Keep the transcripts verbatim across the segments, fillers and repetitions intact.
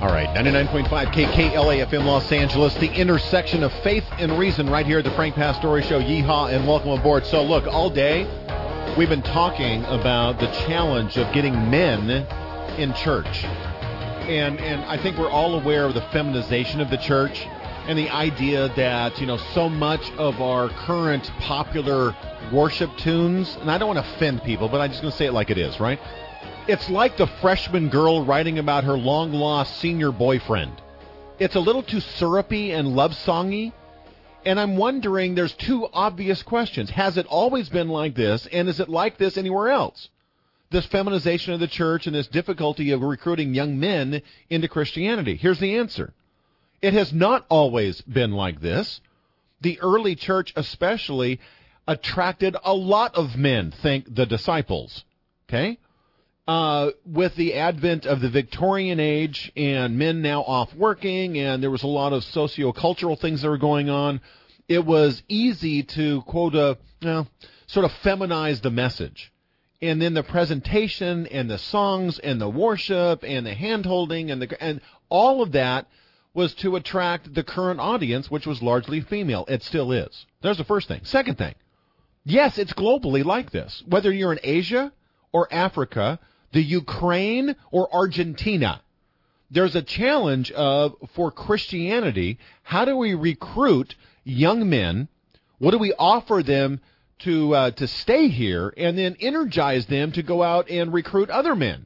All right, ninety-nine point five K K L A F M Los Angeles, the intersection of faith and reason right here at the Frank Pastore Show. Yeehaw and welcome aboard. So look, all day we've been talking about the challenge of getting men in church. And and I think we're all aware of the feminization of the church and the idea that, you know, so much of our current popular worship tunes, and I don't want to offend people, but I'm just going to say it like it is, right? It's like the freshman girl writing about her long-lost senior boyfriend. It's a little too syrupy and love-songy, and I'm wondering, there's two obvious questions. Has it always been like this, and is it like this anywhere else? This feminization of the church and this difficulty of recruiting young men into Christianity. Here's the answer. It has not always been like this. The early church especially attracted a lot of men, think the disciples, okay? Uh, with the advent of the Victorian age and men now off working, and there was a lot of socio-cultural things that were going on, it was easy to, quote, a, you know, sort of feminize the message. And then the presentation and the songs and the worship and the hand-holding and, the, and all of that was to attract the current audience, which was largely female. It still is. There's the first thing. Second thing, yes, it's globally like this. Whether you're in Asia or Africa, the Ukraine or Argentina, there's a challenge of, for Christianity, how do we recruit young men? What do we offer them to uh, to stay here and then energize them to go out and recruit other men?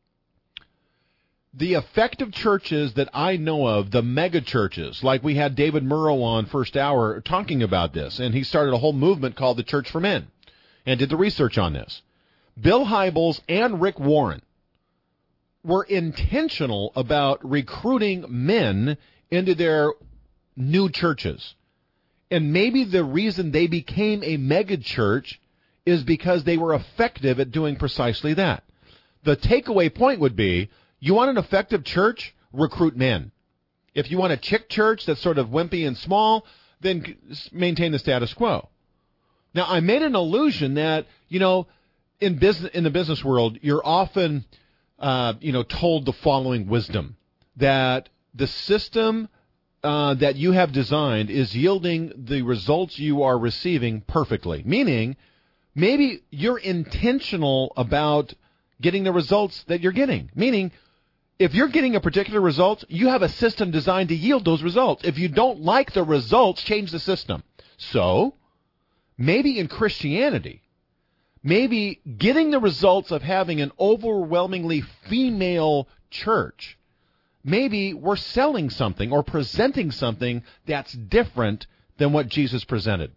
The effective churches that I know of, the mega churches, like we had David Murrow on First Hour talking about this, and he started a whole movement called the Church for Men and did the research on this. Bill Hybels and Rick Warren were intentional about recruiting men into their new churches. And maybe the reason they became a mega church is because they were effective at doing precisely that. The takeaway point would be, you want an effective church? Recruit men. If you want a chick church that's sort of wimpy and small, then maintain the status quo. Now, I made an allusion that, you know, in business, in the business world, you're often, uh, you know, told the following wisdom, that the system uh, that you have designed is yielding the results you are receiving perfectly. Meaning, maybe you're intentional about getting the results that you're getting. Meaning, if you're getting a particular result, you have a system designed to yield those results. If you don't like the results, change the system. So, maybe in Christianity, maybe getting the results of having an overwhelmingly female church, maybe we're selling something or presenting something that's different than what Jesus presented.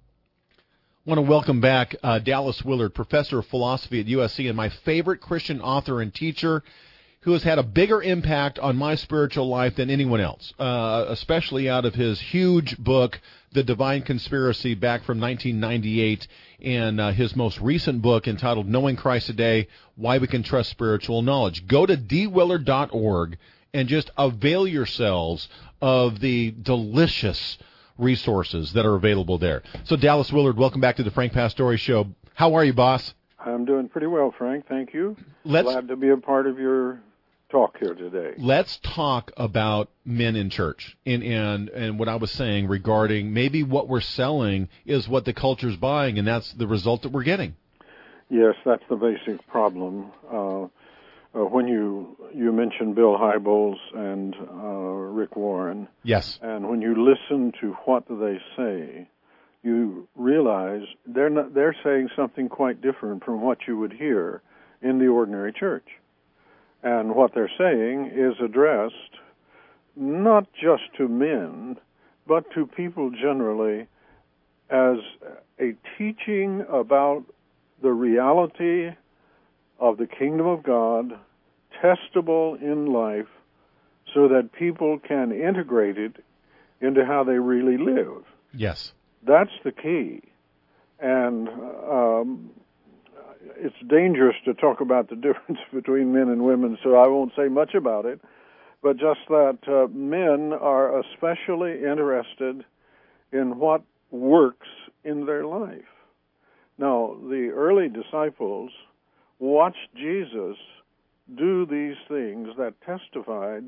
I want to welcome back uh, Dallas Willard, professor of philosophy at U S C and my favorite Christian author and teacher, who has had a bigger impact on my spiritual life than anyone else, uh, especially out of his huge book, The Divine Conspiracy, back from nineteen ninety-eight, and uh, his most recent book entitled Knowing Christ Today, Why We Can Trust Spiritual Knowledge. Go to d willard dot org and just avail yourselves of the delicious resources that are available there. So, Dallas Willard, welcome back to the Frank Pastore Show. How are you, boss? I'm doing pretty well, Frank. Thank you. Let's, Glad to be a part of your talk here today. Let's talk about men in church and, and and what I was saying regarding maybe what we're selling is what the culture's buying, and that's the result that we're getting. Yes, that's the basic problem. Uh, uh, when you you mentioned Bill Hybels and uh, Rick Warren, yes, and when you listen to what they say, you realize they're not, they're saying something quite different from what you would hear in the ordinary church. And what they're saying is addressed not just to men, but to people generally as a teaching about the reality of the kingdom of God, testable in life, so that people can integrate it into how they really live. Yes. That's the key. And um, it's dangerous to talk about the difference between men and women, so I won't say much about it, but just that uh, men are especially interested in what works in their life. Now, the early disciples watched Jesus do these things that testified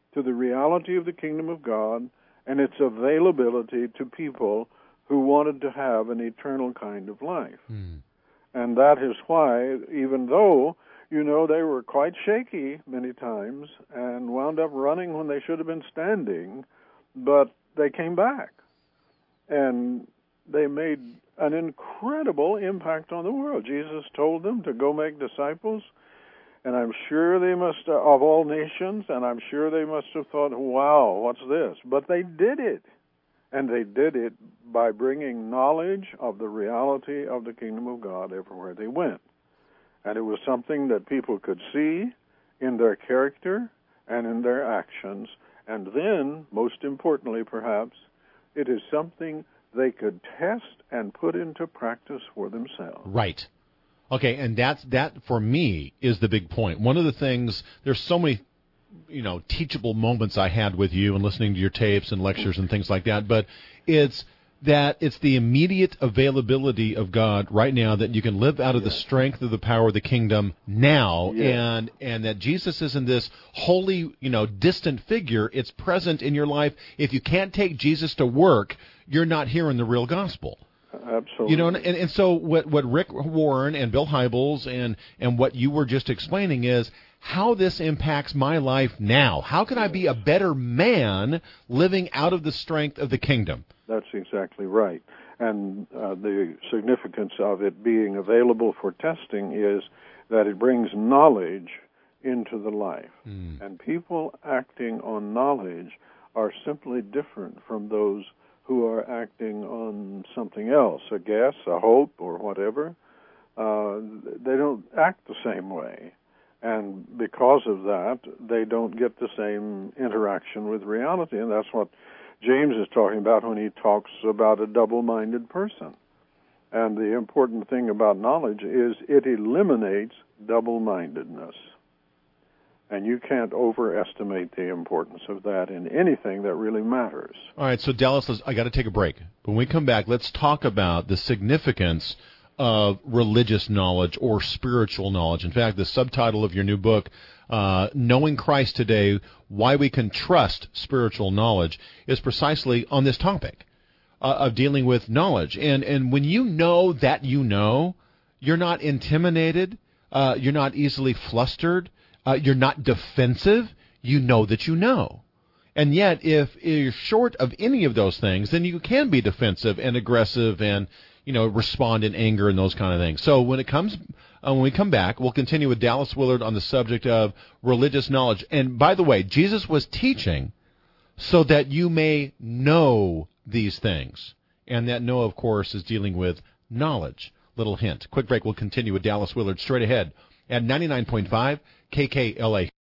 to the reality of the kingdom of God and its availability to people who wanted to have an eternal kind of life. Mm. And that is why, even though, you know, they were quite shaky many times and wound up running when they should have been standing, but they came back. And they made an incredible impact on the world. Jesus told them to go make disciples, and I'm sure they must, uh, of all nations, and I'm sure they must have thought, wow, what's this? But they did it. And they did it by bringing knowledge of the reality of the kingdom of God everywhere they went. And it was something that people could see in their character and in their actions. And then, most importantly perhaps, it is something they could test and put into practice for themselves. Right. Okay, and that's, that, for me, is the big point. One of the things, there's so many, you know, teachable moments I had with you and listening to your tapes and lectures and things like that, but it's that it's the immediate availability of God right now, that you can live out of yes. the strength of the power of the kingdom now, yes. and and that Jesus isn't this holy, you know, distant figure. It's present in your life. If you can't take Jesus to work, you're not hearing the real gospel. Absolutely. You know, and, and so what, what Rick Warren and Bill Hybels and, and what you were just explaining is how this impacts my life now. How can I be a better man living out of the strength of the kingdom? That's exactly right. And uh, the significance of it being available for testing is that it brings knowledge into the life. Mm. And people acting on knowledge are simply different from those who are acting on something else, a guess, a hope, or whatever. Uh, they don't act the same way. And because of that, they don't get the same interaction with reality. And that's what James is talking about when he talks about a double-minded person. And the important thing about knowledge is it eliminates double-mindedness. And you can't overestimate the importance of that in anything that really matters. All right, so Dallas, let's, I got to take a break. When we come back, let's talk about the significance of religious knowledge or spiritual knowledge. In fact, the subtitle of your new book, uh, Knowing Christ Today, Why We Can Trust Spiritual Knowledge, is precisely on this topic uh, of dealing with knowledge. And, and when you know that you know, you're not intimidated, uh, you're not easily flustered, Uh, you're not defensive. You know that you know. And yet, if you're short of any of those things, then you can be defensive and aggressive and, you know, respond in anger and those kind of things. So when it comes, uh, when we come back, we'll continue with Dallas Willard on the subject of religious knowledge. And by the way, Jesus was teaching so that you may know these things. And that know, of course, is dealing with knowledge. Little hint. Quick break. We'll continue with Dallas Willard straight ahead at ninety-nine point five K K L A.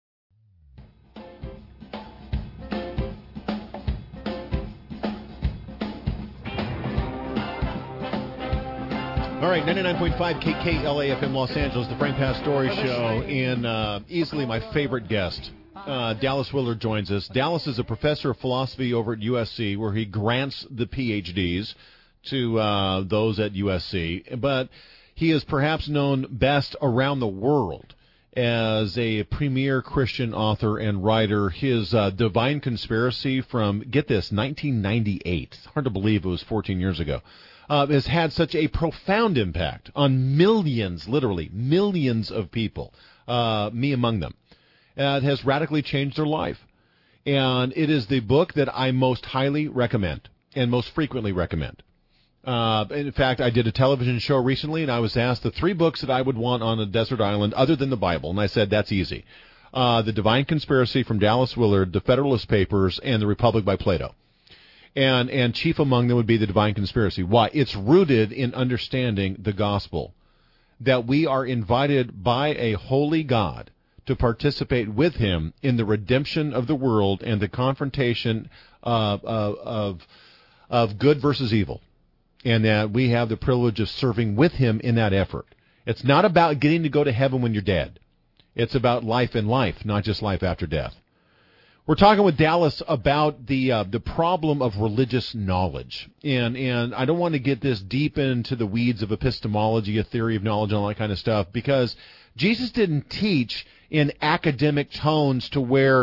All right, ninety-nine point five K K L A F M Los Angeles, the Frank Pastore Show, and uh, easily my favorite guest, uh, Dallas Willard, joins us. Dallas is a professor of philosophy over at U S C, where he grants the P H Ds to uh, those at U S C, but he is perhaps known best around the world as a premier Christian author and writer. His uh, Divine Conspiracy from, get this, nineteen ninety-eight, it's hard to believe it was fourteen years ago, uh, has had such a profound impact on millions, literally millions of people, uh, me among them. Uh, it has radically changed their life. And it is the book that I most highly recommend and most frequently recommend. Uh, in fact, I did a television show recently, and I was asked the three books that I would want on a desert island other than the Bible, and I said, that's easy. Uh, the Divine Conspiracy from Dallas Willard, the Federalist Papers, and The Republic by Plato. And, and chief among them would be the Divine Conspiracy. Why? It's rooted in understanding the gospel, that we are invited by a holy God to participate with him in the redemption of the world and the confrontation uh, of, of, of good versus evil. And that we have the privilege of serving with him in that effort. It's not about getting to go to heaven when you're dead. It's about life in life, not just life after death. We're talking with Dallas about the uh, the problem of religious knowledge. And and I don't want to get this deep into the weeds of epistemology, a theory of knowledge, and all that kind of stuff, because Jesus didn't teach in academic tones to where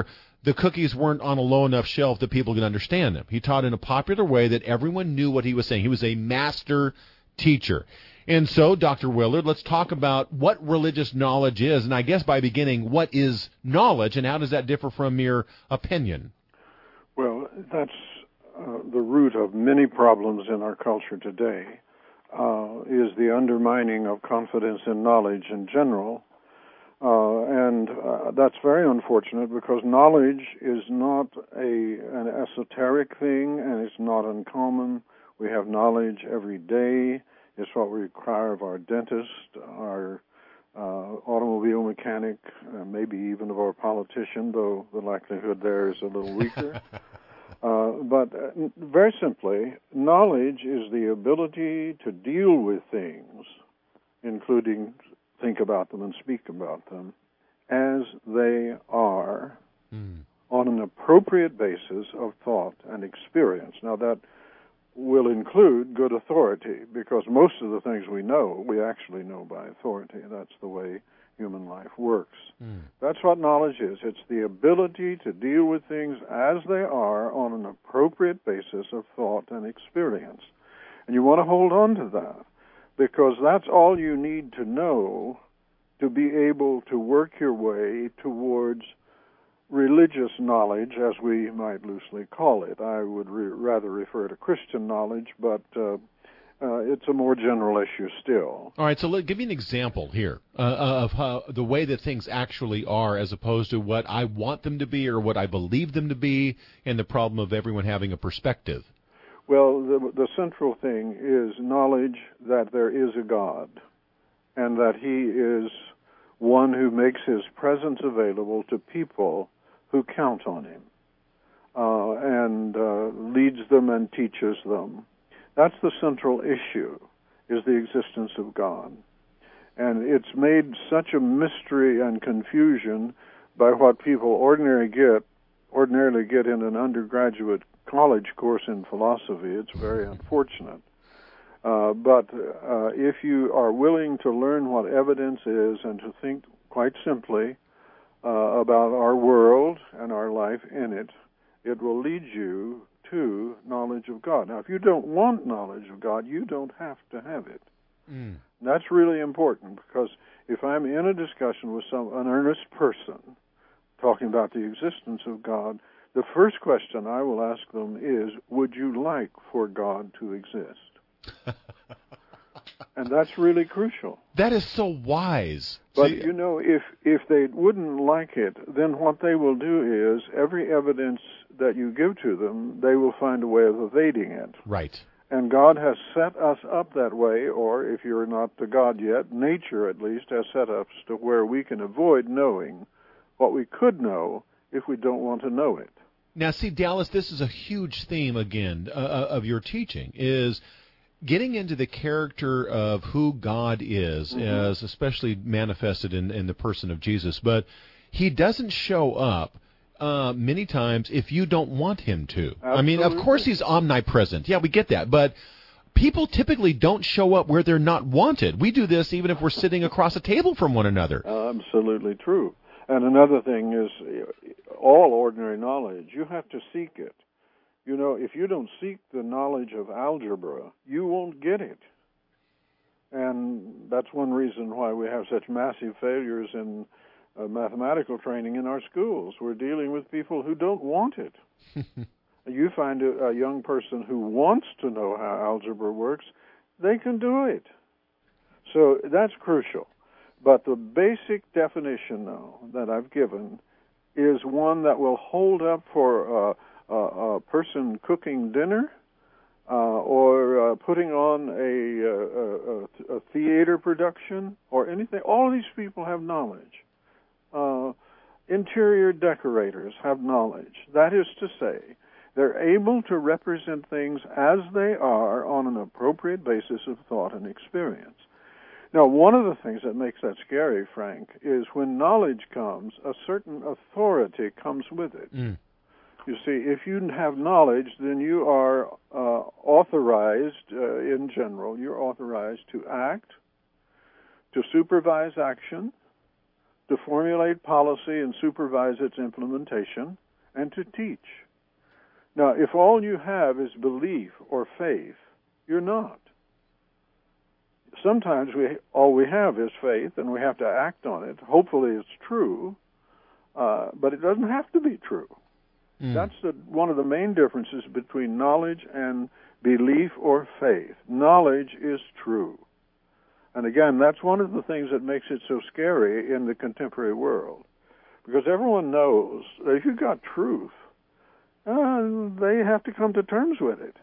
the cookies weren't on a low enough shelf that people could understand them. He taught in a popular way that everyone knew what he was saying. He was a master teacher. And so, Doctor Willard, let's talk about what religious knowledge is, and I guess by beginning, what is knowledge, and how does that differ from mere opinion? Well, that's uh, the root of many problems in our culture today, uh, is the undermining of confidence in knowledge in general. Uh, and uh, that's very unfortunate, because knowledge is not a an esoteric thing, and it's not uncommon. We have knowledge every day. It's what we require of our dentist, our uh, automobile mechanic, uh, maybe even of our politician, though the likelihood there is a little weaker. uh, but uh, very simply, knowledge is the ability to deal with things, including think about them and speak about them, as they are, mm. on an appropriate basis of thought and experience. Now, that will include good authority, because most of the things we know, we actually know by authority. That's the way human life works. Mm. That's what knowledge is. It's the ability to deal with things as they are on an appropriate basis of thought and experience. And you want to hold on to that, because that's all you need to know to be able to work your way towards religious knowledge, as we might loosely call it. I would re- rather refer to Christian knowledge, but uh, uh, it's a more general issue still. All right, so let, give me an example here uh, of how, the way that things actually are, as opposed to what I want them to be or what I believe them to be, and the problem of everyone having a perspective. Well, the, the central thing is knowledge that there is a God, and that he is one who makes his presence available to people who count on him, uh, and uh, leads them and teaches them. That's the central issue, is the existence of God. And it's made such a mystery and confusion by what people ordinarily get, ordinarily get in an undergraduate college course in philosophy. It's very unfortunate. Uh, but uh, if you are willing to learn what evidence is and to think quite simply uh, about our world and our life in it, it will lead you to knowledge of God. Now, if you don't want knowledge of God, you don't have to have it. Mm. That's really important, because if I'm in a discussion with some an earnest person talking about the existence of God, the first question I will ask them is, would you like for God to exist? And that's really crucial. That is so wise. But, See, you know, if if they wouldn't like it, then what they will do is every evidence that you give to them, they will find a way of evading it. Right. And God has set us up that way, or if you're not to God yet, nature at least has set us to where we can avoid knowing what we could know if we don't want to know it. Now, see, Dallas, this is a huge theme, again, uh, of your teaching, is getting into the character of who God is, mm-hmm. as especially manifested in, in the person of Jesus. But he doesn't show up uh, many times if you don't want him to. Absolutely. I mean, of course he's omnipresent. Yeah, we get that. But people typically don't show up where they're not wanted. We do this even if we're sitting across a table from one another. Absolutely true. And another thing is, all ordinary knowledge, you have to seek it. You know, if you don't seek the knowledge of algebra, you won't get it. And that's one reason why we have such massive failures in uh, mathematical training in our schools. We're dealing with people who don't want it. You find a, a young person who wants to know how algebra works, they can do it. So that's crucial. But the basic definition now that I've given is one that will hold up for uh, a, a person cooking dinner uh, or uh, putting on a, a, a theater production or anything. All of these people have knowledge. Uh, interior decorators have knowledge. That is to say, they're able to represent things as they are on an appropriate basis of thought and experience. Now, one of the things that makes that scary, Frank, is when knowledge comes, a certain authority comes with it. Mm. You see, if you have knowledge, then you are uh, authorized, uh, in general, you're authorized to act, to supervise action, to formulate policy and supervise its implementation, and to teach. Now, if all you have is belief or faith, you're not. Sometimes we all we have is faith, and we have to act on it. Hopefully it's true, uh, but it doesn't have to be true. Mm. That's the, one of the main differences between knowledge and belief or faith. Knowledge is true. And again, that's one of the things that makes it so scary in the contemporary world. Because everyone knows that if you've got truth, uh, they have to come to terms with it.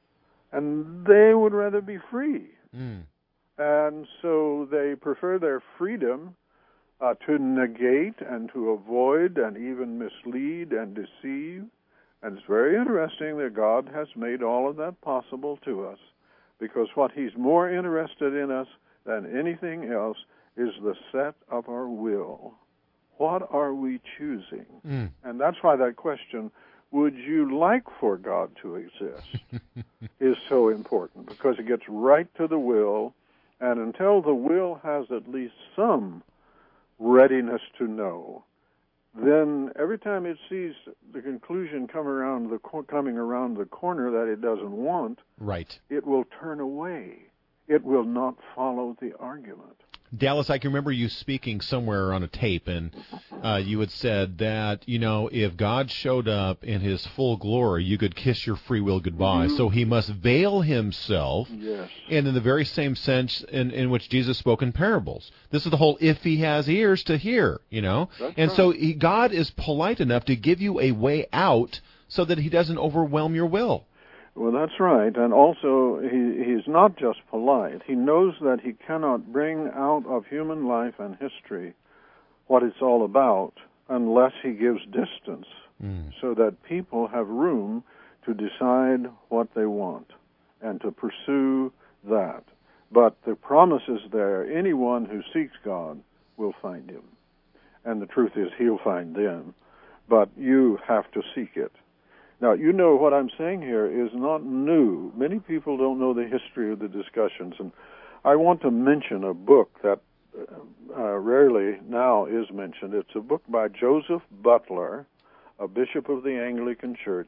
And they would rather be free. Mm. And so they prefer their freedom uh, to negate and to avoid and even mislead and deceive. And it's very interesting that God has made all of that possible to us, because what He's more interested in us than anything else is the set of our will. What are we choosing? Mm. And that's why that question, would you like for God to exist, is so important, because it gets right to the will. And until the will has at least some readiness to know, then every time it sees the conclusion come around the coming around the corner that it doesn't want, right, it will turn away. It will not follow the argument. Dallas, I can remember you speaking somewhere on a tape, and uh, you had said that, you know, if God showed up in His full glory, you could kiss your free will goodbye. Mm-hmm. So He must veil Himself, yes. And in the very same sense in, in which Jesus spoke in parables. This is the whole if He has ears to hear, you know. That's and right. so he, God is polite enough to give you a way out so that He doesn't overwhelm your will. Well, that's right, and also he, he's not just polite. He knows that he cannot bring out of human life and history what it's all about unless he gives distance, mm. so that people have room to decide what they want and to pursue that. But the promise is there. Anyone who seeks God will find Him. And the truth is, He'll find them, but you have to seek it. Now, you know what I'm saying here is not new. Many people don't know the history of the discussions, and I want to mention a book that uh, rarely now is mentioned. It's a book by Joseph Butler, a bishop of the Anglican Church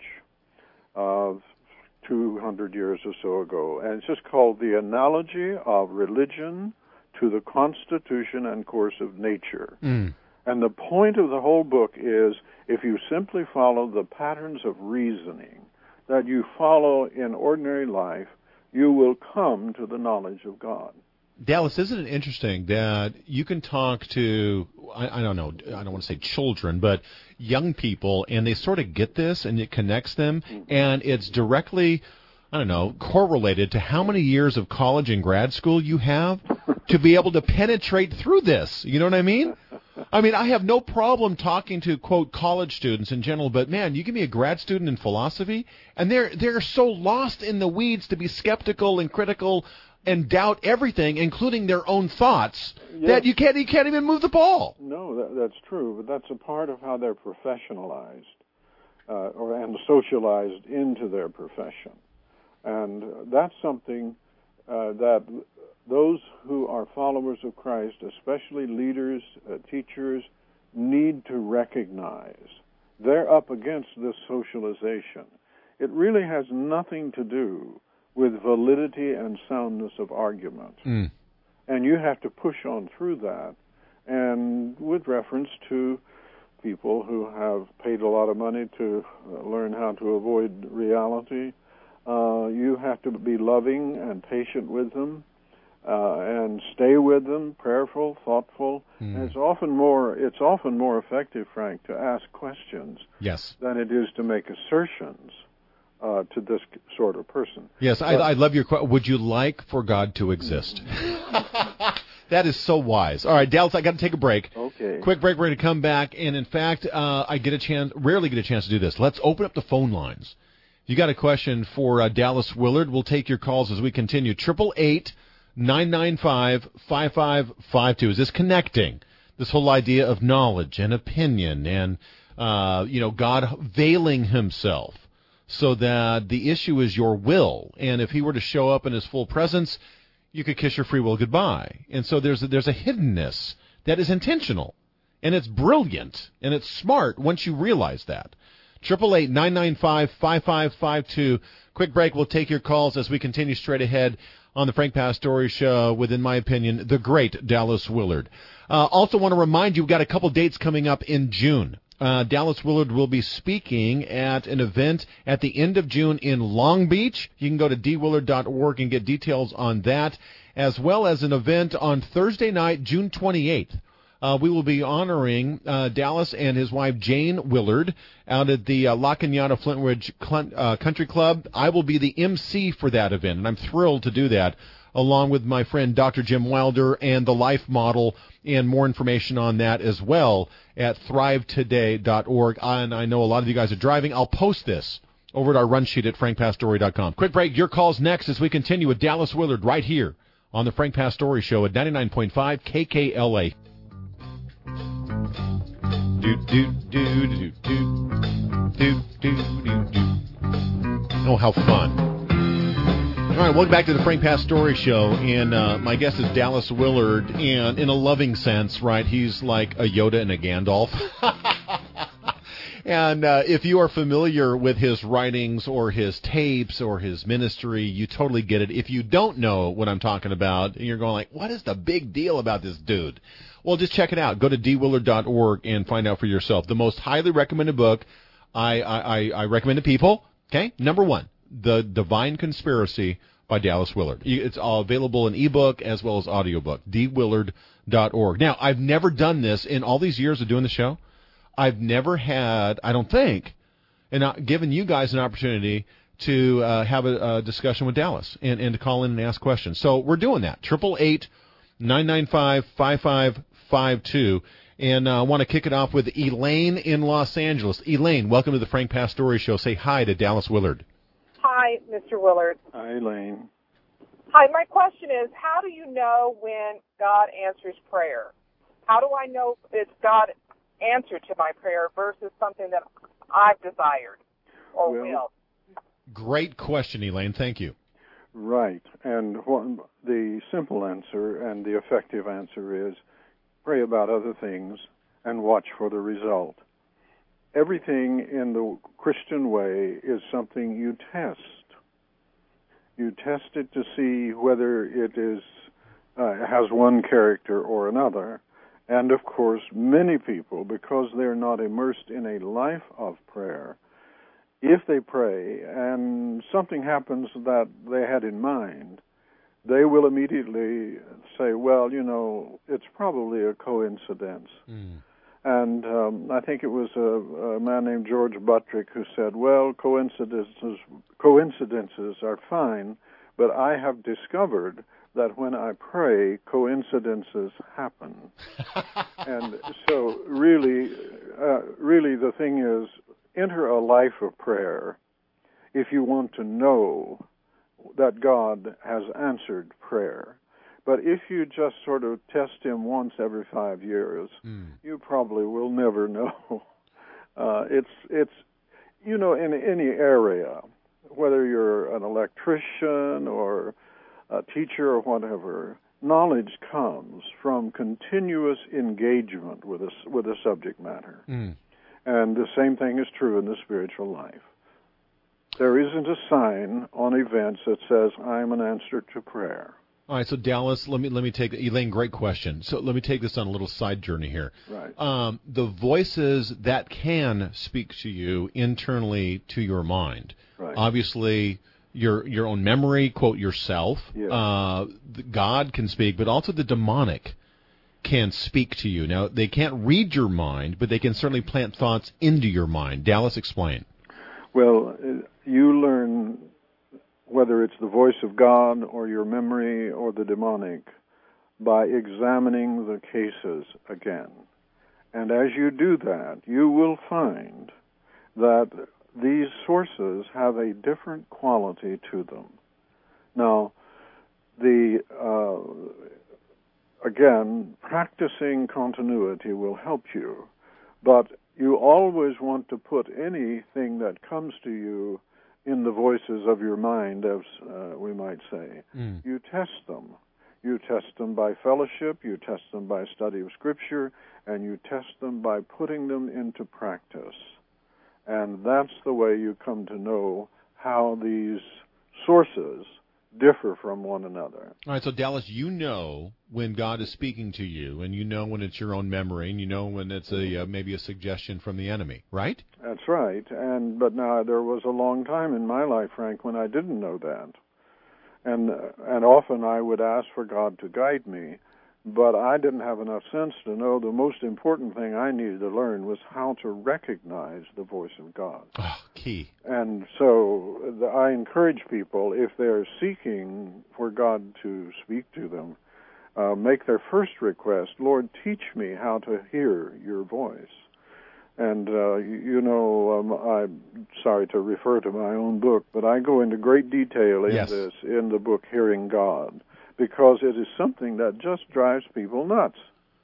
of two hundred years or so ago, and it's just called The Analogy of Religion to the Constitution and Course of Nature. Mm. And the point of the whole book is, if you simply follow the patterns of reasoning that you follow in ordinary life, you will come to the knowledge of God. Dallas, isn't it interesting that you can talk to, I, I don't know, I don't want to say children, but young people, and they sort of get this, and it connects them, mm-hmm. and it's directly, I don't know, correlated to how many years of college and grad school you have to be able to penetrate through this. You know what I mean? I mean, I have no problem talking to, quote, college students in general, but, man, you give me a grad student in philosophy, and they're they're so lost in the weeds to be skeptical and critical and doubt everything, including their own thoughts, yes. that you can't, you can't even move the ball. No, that, that's true, but that's a part of how they're professionalized uh, or and socialized into their profession. And that's something uh, that those who are followers of Christ, especially leaders, uh, teachers, need to recognize. They're up against this socialization. It really has nothing to do with validity and soundness of argument. Mm. And you have to push on through that. And with reference to people who have paid a lot of money to uh, learn how to avoid reality, uh, you have to be loving and patient with them. Uh, and stay with them, prayerful, thoughtful. Mm. And it's often more it's often more effective, Frank, to ask questions yes. than it is to make assertions uh, to this sort of person. Yes, but, I, I love your question. Would you like for God to exist? That is so wise. All right, Dallas, I got to take a break. Okay. Quick break. We're going to come back, and in fact, uh, I get a chance, rarely get a chance to do this. Let's open up the phone lines. If you got a question for uh, Dallas Willard, we'll take your calls as we continue. Triple eight. nine nine five, five five five two. Is this connecting? This whole idea of knowledge and opinion and, uh, you know, God veiling Himself so that the issue is your will. And if He were to show up in His full presence, you could kiss your free will goodbye. And so there's a, there's a hiddenness that is intentional. And it's brilliant. And it's smart once you realize that. eight eight eight, nine nine five, five five five two. Quick break. We'll take your calls as we continue straight ahead on the Frank Pastore Show with, in my opinion, the great Dallas Willard. Uh, also want to remind you, we've got a couple dates coming up in June. Uh, Dallas Willard will be speaking at an event at the end of June in Long Beach. You can go to d willard dot org and get details on that, as well as an event on Thursday night, June twenty-eighth. Uh, we will be honoring uh, Dallas and his wife Jane Willard out at the uh, La Cañada Flintridge Cl- uh, Country Club. I will be the M C for that event, and I'm thrilled to do that, along with my friend Doctor Jim Wilder and the Life Model, and more information on that as well at thrive today dot org. And I know a lot of you guys are driving. I'll post this over at our run sheet at frank pastore dot com. Quick break. Your calls next as we continue with Dallas Willard right here on the Frank Pastore Show at ninety-nine point five K K L A. Do, do, do, do, do, do, do, do, do. Oh, how fun. All right, welcome back to the Frank Pastore Show, and uh, my guest is Dallas Willard, and in a loving sense, right, he's like a Yoda and a Gandalf. And uh, if you are familiar with his writings or his tapes or his ministry, you totally get it. If you don't know what I'm talking about, and you're going like, what is the big deal about this dude? Well, just check it out. Go to d willard dot org and find out for yourself. The most highly recommended book I, I, I recommend to people, okay? Number one, The Divine Conspiracy by Dallas Willard. It's all available in ebook as well as audiobook, d willard dot org. Now, I've never done this in all these years of doing the show. I've never had, I don't think, and uh, given you guys an opportunity to uh, have a, a discussion with Dallas and, and to call in and ask questions. So we're doing that. eight eight eight, nine nine five, five five five two. And I uh, want to kick it off with Elaine in Los Angeles. Elaine, welcome to the Frank Pastore Show. Say hi to Dallas Willard. Hi, Mister Willard. Hi, Elaine. Hi, my question is, how do you know when God answers prayer? How do I know it's God answer to my prayer versus something that I've desired or well, will? Great question, Elaine. Thank you. Right. And one, the simple answer and the effective answer is pray about other things and watch for the result. Everything in the Christian way is something you test. You test it to see whether it is uh, has one character or another. And, of course, many people, because they're not immersed in a life of prayer, if they pray and something happens that they had in mind, they will immediately say, well, you know, it's probably a coincidence. Mm. And um, I think it was a, a man named George Buttrick who said, well, coincidences, coincidences are fine, but I have discovered that when I pray, coincidences happen. And so really, uh, really the thing is, enter a life of prayer if you want to know that God has answered prayer. But if you just sort of test him once every five years, mm. you probably will never know. Uh, it's, it's, you know, in any area, whether you're an electrician or a teacher or whatever, knowledge comes from continuous engagement with a, with a subject matter. Mm. And the same thing is true in the spiritual life. There isn't a sign on events that says, I'm an answer to prayer. All right, so Dallas, let me let me take Elaine. Great question. So let me take this on a little side journey here. Right. Um, the voices that can speak to you internally to your mind. Right. Obviously, your your own memory, quote yourself. Yes. Uh, God can speak, but also the demonic can speak to you. Now they can't read your mind, but they can certainly plant thoughts into your mind. Dallas, explain. Well, you learn whether it's the voice of God or your memory or the demonic by examining the cases again. And as you do that, you will find that these sources have a different quality to them. Now, the uh, again, practicing continuity will help you, but you always want to put anything that comes to you in the voices of your mind, as uh, we might say. Mm. You test them. You test them by fellowship, you test them by study of Scripture, and you test them by putting them into practice. And that's the way you come to know how these sources differ from one another. All right, so Dallas, you know when God is speaking to you, and you know when it's your own memory, and you know when it's a uh, maybe a suggestion from the enemy, right? That's right. And but now there was a long time in my life, Frank, when I didn't know that. And uh, and often I would ask for God to guide me, but I didn't have enough sense to know the most important thing I needed to learn was how to recognize the voice of God. Oh, key. And so the, I encourage people, if they're seeking for God to speak to them, uh, make their first request, Lord, teach me how to hear your voice. And, uh, you, you know, um, I'm sorry to refer to my own book, but I go into great detail in yes. this, in the book Hearing God, because it is something that just drives people nuts.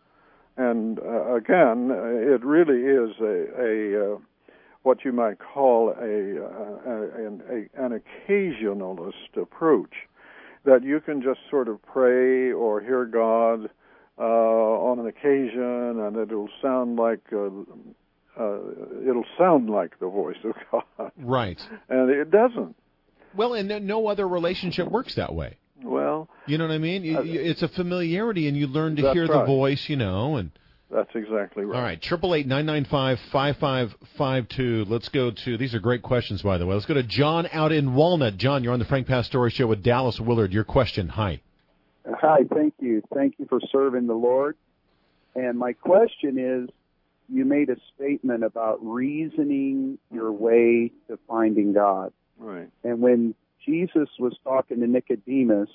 And, uh, again, it really is a, a uh, what you might call a, uh, a, an, a an occasionalist approach, that you can just sort of pray or hear God uh, on an occasion, and it'll sound like uh, uh, it'll sound like the voice of God. Right. And it doesn't. Well, and no other relationship works that way. Well, you know what I mean? You, uh, you, it's a familiarity, and you learn to hear right. the voice, you know, and. That's exactly right. All right, triple eight nine nine five five five five two. Let's go to, these are great questions, by the way. Let's go to John out in Walnut. John, you're on the Frank Pastore Show with Dallas Willard. Your question, hi. Hi, thank you. Thank you for serving the Lord. And my question is, you made a statement about reasoning your way to finding God. Right. And when Jesus was talking to Nicodemus,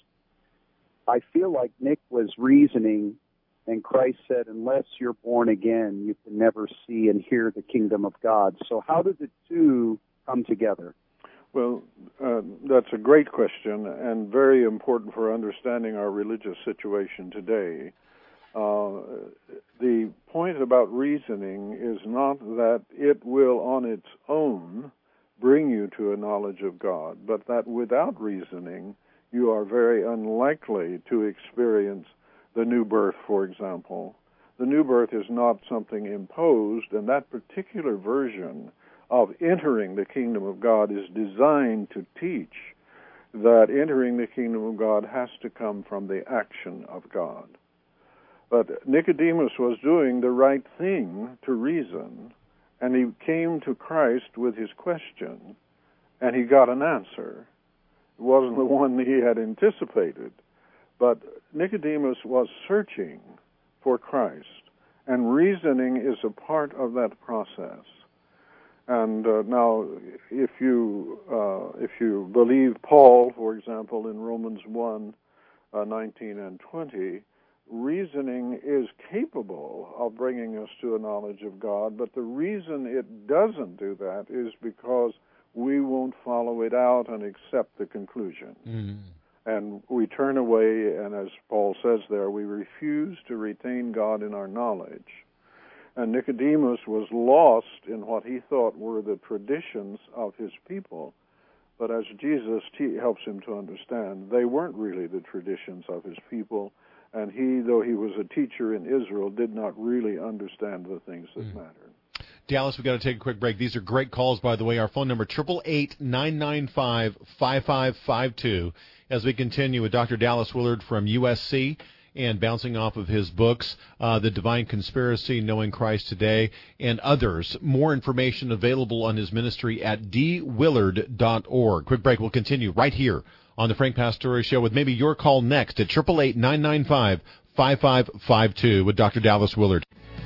I feel like Nick was reasoning, and Christ said, unless you're born again, you can never see and hear the kingdom of God. So how do the two come together? Well, uh, that's a great question and very important for understanding our religious situation today. Uh, the point about reasoning is not that it will on its own bring you to a knowledge of God, but that without reasoning, you are very unlikely to experience the new birth, for example. The new birth is not something imposed, and that particular version of entering the kingdom of God is designed to teach that entering the kingdom of God has to come from the action of God. But Nicodemus was doing the right thing to reason, and he came to Christ with his question, and he got an answer. It wasn't the one he had anticipated. But Nicodemus was searching for Christ, and reasoning is a part of that process. And uh, now, if you uh, if you believe Paul, for example, in Romans one, uh, nineteen and twenty, reasoning is capable of bringing us to a knowledge of God, but the reason it doesn't do that is because we won't follow it out and accept the conclusion. Mm. And we turn away, and as Paul says there, we refuse to retain God in our knowledge. And Nicodemus was lost in what he thought were the traditions of his people. But as Jesus te- helps him to understand, they weren't really the traditions of his people. And he, though he was a teacher in Israel, did not really understand the things that mm. mattered. Dallas, we've got to take a quick break. These are great calls, by the way. Our phone number, eight eight eight, nine nine five, five five five two. As we continue with Doctor Dallas Willard from U S C and bouncing off of his books, uh, The Divine Conspiracy, Knowing Christ Today, and others. More information available on his ministry at d willard dot org. Quick break. We'll continue right here on the Frank Pastore Show with maybe your call next at eight eight eight, nine nine five, five five five two with Doctor Dallas Willard.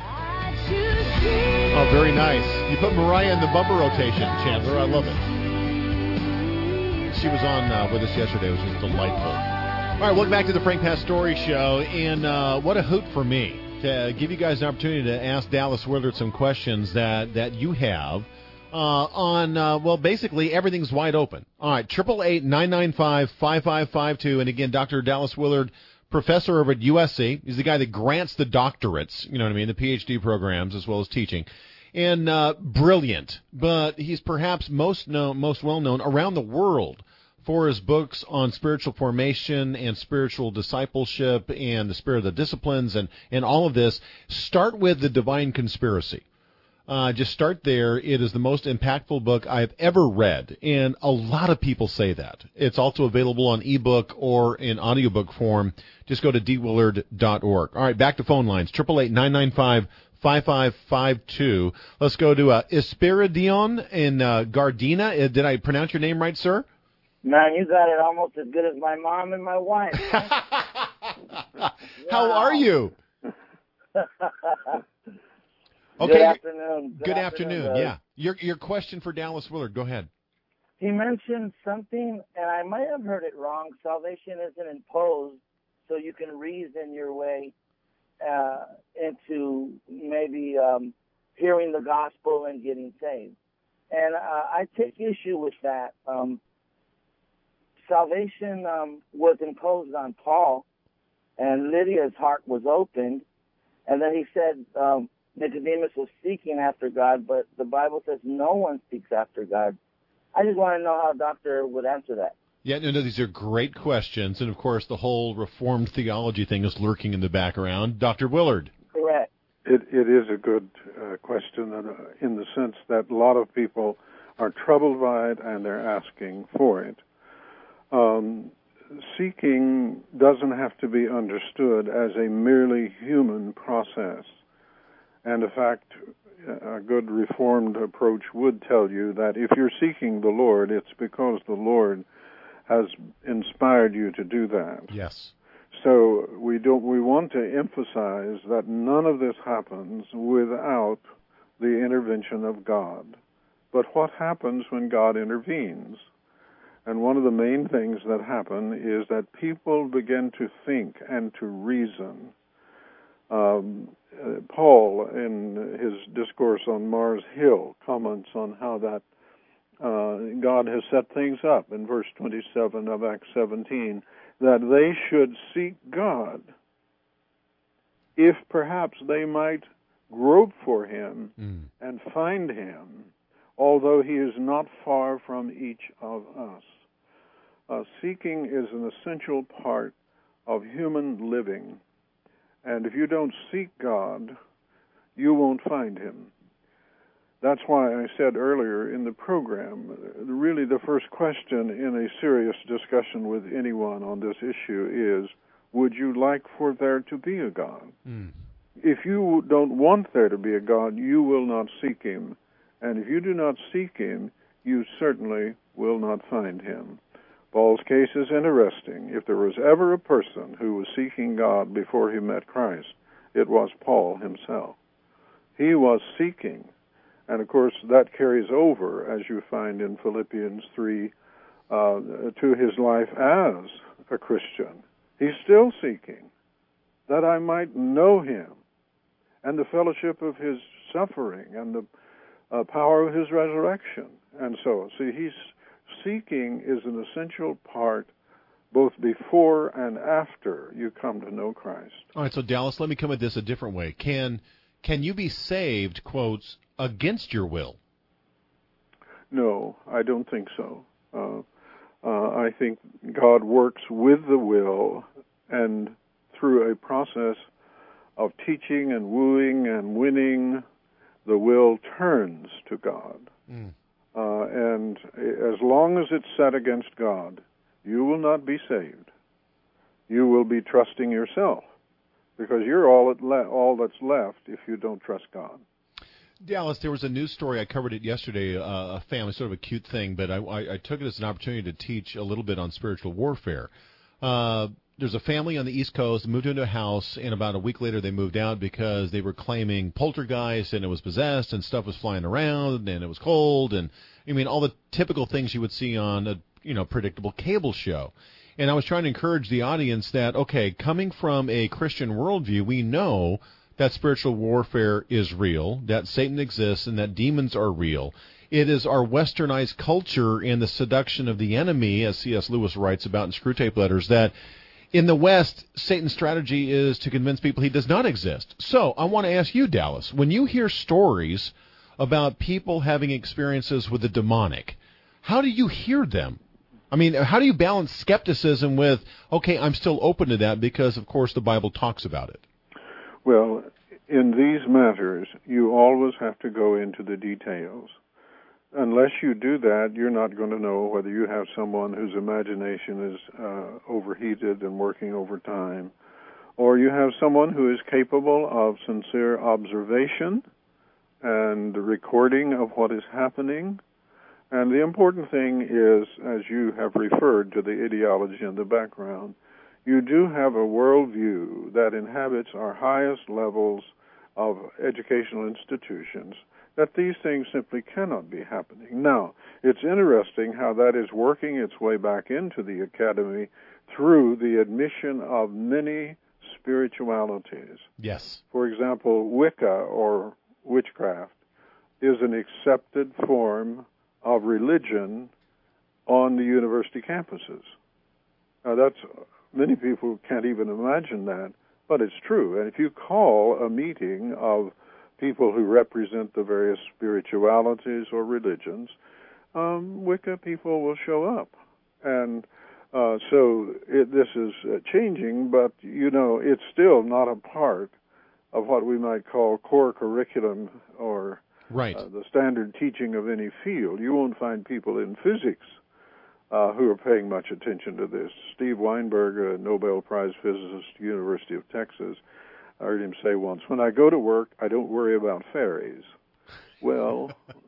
Oh, very nice. You put Mariah in the bumper rotation, Chandler. I love it. She was on uh, with us yesterday. It was just delightful. All right, welcome back to the Frank Pastore Show. And uh, what a hoot for me to give you guys an opportunity to ask Dallas Willard some questions that, that you have uh, on, uh, well, basically everything's wide open. All right, eight eight eight, nine nine five, five five five two. And again, Doctor Dallas Willard, professor over at U S C. He's the guy that grants the doctorates, you know what I mean, the P H D programs as well as teaching. And uh, brilliant, but he's perhaps most known, most well known around the world for his books on spiritual formation and spiritual discipleship and the spirit of the disciplines and, and all of this. Start with The Divine Conspiracy. Uh, just start there. It is the most impactful book I've ever read, and a lot of people say that. It's also available on ebook or in audiobook form. Just go to d willard dot org. All right, back to phone lines. eight eight eight, nine nine five, five five five two. Let's go to uh, Espiridion in uh, Gardena. Uh, did I pronounce your name right, sir? Man, you got it almost as good as my mom and my wife. How are you? Okay. Good afternoon. Good, Good afternoon. afternoon yeah. Your your question for Dallas Willard. Go ahead. He mentioned something, and I might have heard it wrong. Salvation isn't imposed, so you can reason your way uh, into maybe um, hearing the gospel and getting saved. And uh, I take issue with that. Um, salvation um, was imposed on Paul, and Lydia's heart was opened, and then he said, um, Nicodemus was seeking after God, but the Bible says no one seeks after God. I just want to know how Doctor would answer that. Yeah, no, no, these are great questions, and of course the whole Reformed theology thing is lurking in the background. Doctor Willard. Correct. It, it is a good uh, question uh, in the sense that a lot of people are troubled by it and they're asking for it. Um, seeking doesn't have to be understood as a merely human process. And in fact, a good Reformed approach would tell you that if you're seeking the Lord, it's because the Lord has inspired you to do that. Yes. So we don't. We want to emphasize that none of this happens without the intervention of God. But what happens when God intervenes? And one of the main things that happen is that people begin to think and to reason. Um, uh, Paul, in his discourse on Mars Hill, comments on how that uh, God has set things up in verse twenty-seven of Acts seventeen, that they should seek God, if perhaps they might grope for him mm. and find him, although he is not far from each of us. Uh, seeking is an essential part of human living. And if you don't seek God, you won't find him. That's why I said earlier in the program, really the first question in a serious discussion with anyone on this issue is, would you like for there to be a God? Mm. If you don't want there to be a God, you will not seek him. And if you do not seek him, you certainly will not find him. Paul's case is interesting. If there was ever a person who was seeking God before he met Christ, it was Paul himself. He was seeking. And, of course, that carries over, as you find in Philippians three, uh, to his life as a Christian. He's still seeking, that I might know him and the fellowship of his suffering and the uh, power of his resurrection. And so, see, he's seeking is an essential part both before and after you come to know Christ. All right, so Dallas, let me come at this a different way. Can can you be saved, quotes, against your will? No, I don't think so. Uh, uh, I think God works with the will and through a process of teaching and wooing and winning, the will turns to God. Mm. Uh, and as long as it's set against God, you will not be saved. You will be trusting yourself, because you're all, at le- all that's left if you don't trust God. Dallas, there was a news story, I covered it yesterday, uh, a family, sort of a cute thing, but I, I, I took it as an opportunity to teach a little bit on spiritual warfare. Uh, there's a family on the East Coast, moved into a house, and about a week later they moved out because they were claiming poltergeist, and it was possessed, and stuff was flying around, and it was cold, and, I mean, all the typical things you would see on a, you know, predictable cable show. And I was trying to encourage the audience that, okay, coming from a Christian worldview, we know that spiritual warfare is real, that Satan exists, and that demons are real. It is our westernized culture and the seduction of the enemy, as C S Lewis writes about in Screwtape Letters, that in the West, Satan's strategy is to convince people he does not exist. So I want to ask you, Dallas, when you hear stories about people having experiences with the demonic, how do you hear them? I mean, how do you balance skepticism with, okay, I'm still open to that because, of course, the Bible talks about it? Well, in these matters, you always have to go into the details. Unless you do that, you're not going to know whether you have someone whose imagination is uh, overheated and working overtime, or you have someone who is capable of sincere observation and recording of what is happening. And the important thing is, as you have referred to the ideology in the background, you do have a worldview that inhabits our highest levels of educational institutions, that these things simply cannot be happening. Now, it's interesting how that is working its way back into the academy through the admission of many spiritualities. Yes. For example, Wicca, or witchcraft, is an accepted form of religion on the university campuses. Now, that's, many people can't even imagine that, but it's true. And if you call a meeting of people who represent the various spiritualities or religions, um, Wicca people will show up. And uh, so it, this is uh, changing, but, you know, it's still not a part of what we might call core curriculum or right. uh, the standard teaching of any field. You won't find people in physics uh, who are paying much attention to this. Steve Weinberg, a Nobel Prize physicist at the University of Texas, I heard him say once, when I go to work, I don't worry about fairies. Well,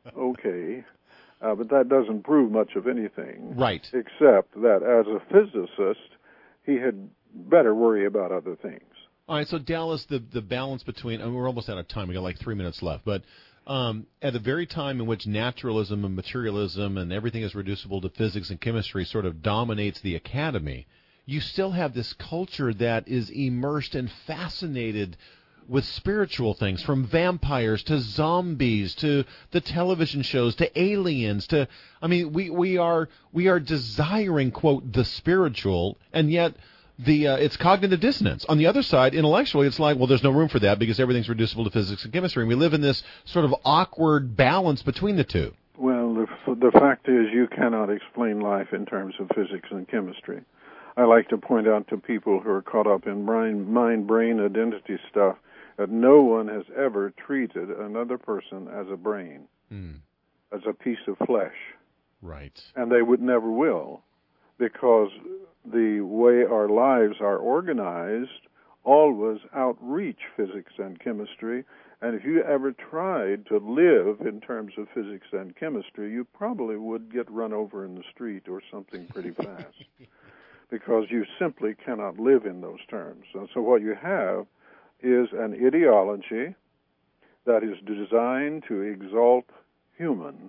okay, uh, but that doesn't prove much of anything. Right. Except that as a physicist, he had better worry about other things. All right, so Dallas, the, the balance between, and we're almost out of time, we got like three minutes left, but um, at the very time in which naturalism and materialism and everything is reducible to physics and chemistry sort of dominates the academy, you still have this culture that is immersed and fascinated with spiritual things, from vampires to zombies to the television shows to aliens to, I mean, we, we are we are desiring, quote, the spiritual, and yet the uh, it's cognitive dissonance. On the other side, intellectually, it's like, well, there's no room for that because everything's reducible to physics and chemistry, and we live in this sort of awkward balance between the two. Well, the, the fact is you cannot explain life in terms of physics and chemistry. I like to point out to people who are caught up in mind-brain identity stuff that no one has ever treated another person as a brain, mm. as a piece of flesh. Right. And they would never will, because the way our lives are organized always outreach physics and chemistry. And if you ever tried to live in terms of physics and chemistry, you probably would get run over in the street or something pretty fast. Because you simply cannot live in those terms. And so what you have is an ideology that is designed to exalt human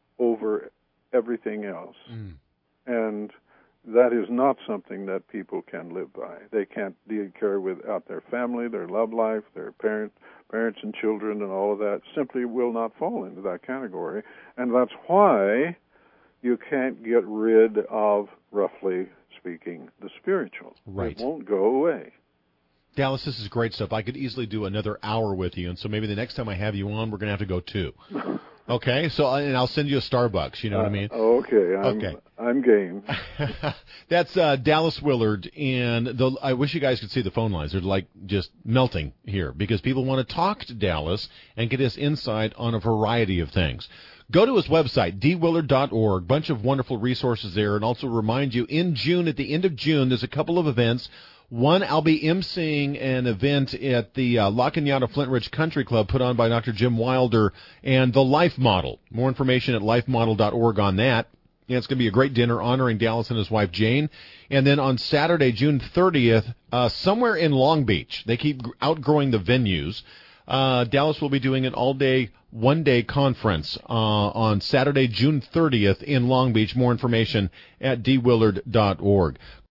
over everything else. Mm. And that is not something that people can live by. They can't deal care without their family, their love life, their parent, parents and children and all of that. Simply will not fall into that category. And that's why you can't get rid of, roughly speaking, the spiritual. Right. It won't go away. Dallas, this is great stuff. I could easily do another hour with you, and so maybe the next time I have you on, we're going to have to go two. Okay? So, and I'll send you a Starbucks, you know uh, what I mean? Okay. I'm, okay. I'm game. That's uh, Dallas Willard, and the, I wish you guys could see the phone lines. They're like just melting here because people want to talk to Dallas and get his insight on a variety of things. Go to his website, d willard dot org. Bunch of wonderful resources there. And also remind you, in June, at the end of June, there's a couple of events. One, I'll be emceeing an event at the uh, La Cañada Flint Ridge Country Club put on by Doctor Jim Wilder and the Life Model. More information at life model dot org on that. And it's going to be a great dinner honoring Dallas and his wife, Jane. And then on Saturday, June thirtieth, uh, somewhere in Long Beach, they keep outgrowing the venues. Uh, Dallas will be doing an all-day, one-day conference uh, on Saturday, June thirtieth in Long Beach. More information at d willard dot org.